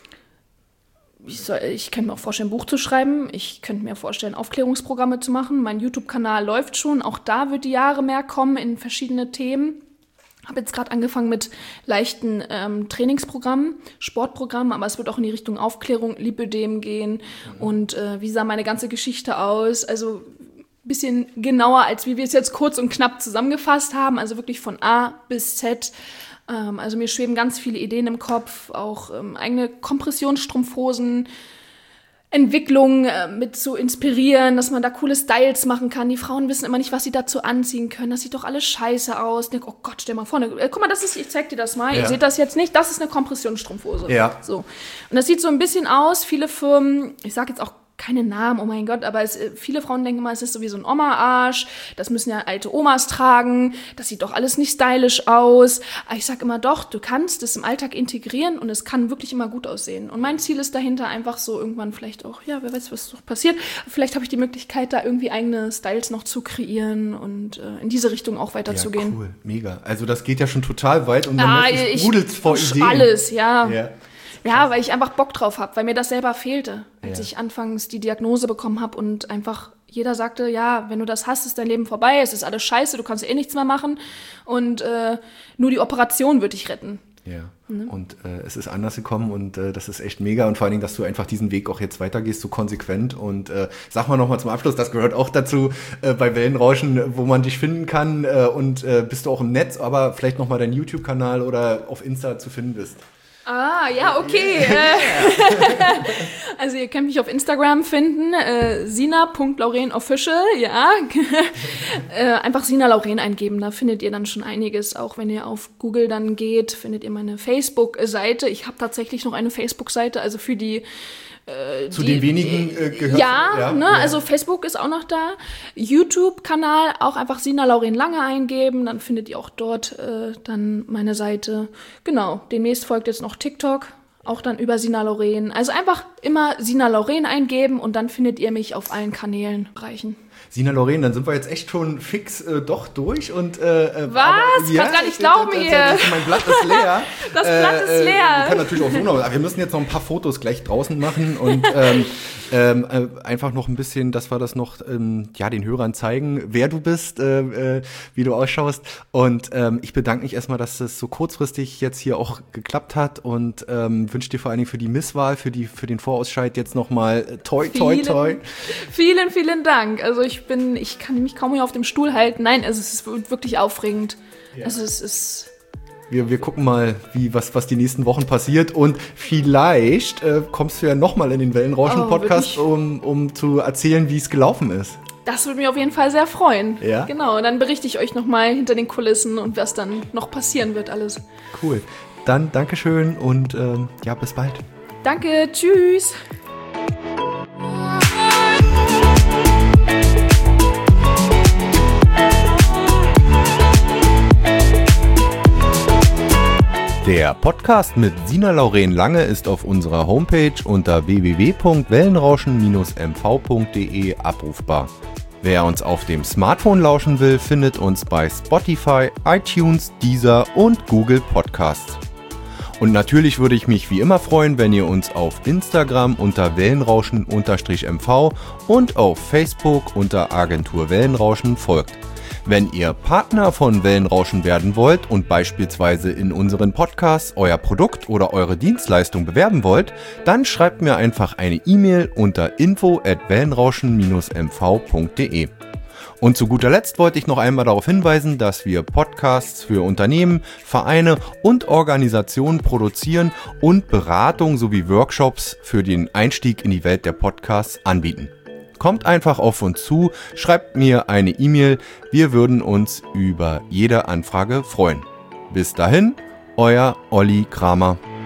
Ich könnte mir auch vorstellen, ein Buch zu schreiben. Ich könnte mir vorstellen, Aufklärungsprogramme zu machen. Mein YouTube-Kanal läuft schon. Auch da wird die Jahre mehr kommen in verschiedene Themen. Habe jetzt gerade angefangen mit leichten Trainingsprogrammen, Sportprogrammen, aber es wird auch in die Richtung Aufklärung, Lipödem gehen und wie sah meine ganze Geschichte aus. Also ein bisschen genauer, als wie wir es jetzt kurz und knapp zusammengefasst haben. Also wirklich von A bis Z. Also mir schweben ganz viele Ideen im Kopf, auch eigene Kompressionsstrumpfhosen, Entwicklung mit zu inspirieren, dass man da coole Styles machen kann. Die Frauen wissen immer nicht, was sie dazu anziehen können. Das sieht doch alles scheiße aus. Ich denke, oh Gott, stell mal vor. Guck mal, ich zeig dir das mal. Ja. Ihr seht das jetzt nicht. Das ist eine Kompressionsstrumpfhose. Ja. So. Und das sieht so ein bisschen aus. Viele Firmen, ich sage jetzt auch keine Namen, oh mein Gott, aber viele Frauen denken immer, es ist so wie so ein Oma-Arsch, das müssen ja alte Omas tragen, das sieht doch alles nicht stylisch aus. Aber ich sag immer doch, du kannst es im Alltag integrieren und es kann wirklich immer gut aussehen. Und mein Ziel ist dahinter einfach so irgendwann vielleicht auch, ja, wer weiß, was noch passiert, vielleicht habe ich die Möglichkeit, da irgendwie eigene Styles noch zu kreieren und in diese Richtung auch weiterzugehen. Ja, cool, mega. Also das geht ja schon total weit und man sprudelt vor Ideen. Alles, ja. Ja, weil ich einfach Bock drauf habe, weil mir das selber fehlte, als ich anfangs die Diagnose bekommen habe und einfach jeder sagte, ja, wenn du das hast, ist dein Leben vorbei, es ist alles scheiße, du kannst eh nichts mehr machen und nur die Operation wird dich retten. Ja, und es ist anders gekommen und das ist echt mega und vor allen Dingen, dass du einfach diesen Weg auch jetzt weitergehst, so konsequent und sag mal nochmal zum Abschluss, das gehört auch dazu bei Wellenrauschen, wo man dich finden kann und bist du auch im Netz, aber vielleicht nochmal deinen YouTube-Kanal oder auf Insta zu finden bist. Ah, ja, okay. Also ihr könnt mich auf Instagram finden, sina.laurenofficial, ja. Einfach Sina Lauren eingeben, da findet ihr dann schon einiges. Auch wenn ihr auf Google dann geht, findet ihr meine Facebook-Seite. Ich habe tatsächlich noch eine Facebook-Seite, also für die zu den wenigen gehört. Ja, also Facebook ist auch noch da. YouTube-Kanal, auch einfach Sina Lauren Lange eingeben, dann findet ihr auch dort dann meine Seite. Genau, demnächst folgt jetzt noch TikTok, auch dann über Sina Lauren. Also einfach immer Sina Lauren eingeben und dann findet ihr mich auf allen Kanälen reichen. Sina Lauren, dann sind wir jetzt echt schon fix doch durch und was? Kannst gar nicht glauben hier. Mein Blatt ist leer. Das Blatt ist leer. Wir können natürlich auch so noch, aber wir müssen jetzt noch ein paar Fotos gleich draußen machen und einfach noch ein bisschen, dass wir das noch den Hörern zeigen, wer du bist, wie du ausschaust und ich bedanke mich erstmal, dass es so kurzfristig jetzt hier auch geklappt hat und wünsche dir vor allen Dingen für die Misswahl, für den Vorausscheid jetzt nochmal toi. Vielen, vielen Dank. Also ich kann mich kaum hier auf dem Stuhl halten. Nein, also es ist wirklich aufregend. Ja. Also es ist... Wir gucken mal, was die nächsten Wochen passiert und vielleicht kommst du ja nochmal in den Wellenrauschen-Podcast, um zu erzählen, wie es gelaufen ist. Das würde mich auf jeden Fall sehr freuen. Ja? Genau, und dann berichte ich euch nochmal hinter den Kulissen und was dann noch passieren wird alles. Cool. Dann Dankeschön und bis bald. Danke, tschüss. Der Podcast mit Sina Lauren Lange ist auf unserer Homepage unter www.wellenrauschen-mv.de abrufbar. Wer uns auf dem Smartphone lauschen will, findet uns bei Spotify, iTunes, Deezer und Google Podcasts. Und natürlich würde ich mich wie immer freuen, wenn ihr uns auf Instagram unter Wellenrauschen_MV und auf Facebook unter Agentur Wellenrauschen folgt. Wenn ihr Partner von Wellenrauschen werden wollt und beispielsweise in unseren Podcasts euer Produkt oder eure Dienstleistung bewerben wollt, dann schreibt mir einfach eine E-Mail unter info@wellenrauschen-mv.de. Und zu guter Letzt wollte ich noch einmal darauf hinweisen, dass wir Podcasts für Unternehmen, Vereine und Organisationen produzieren und Beratung sowie Workshops für den Einstieg in die Welt der Podcasts anbieten. Kommt einfach auf uns zu, schreibt mir eine E-Mail, wir würden uns über jede Anfrage freuen. Bis dahin, euer Olli Kramer.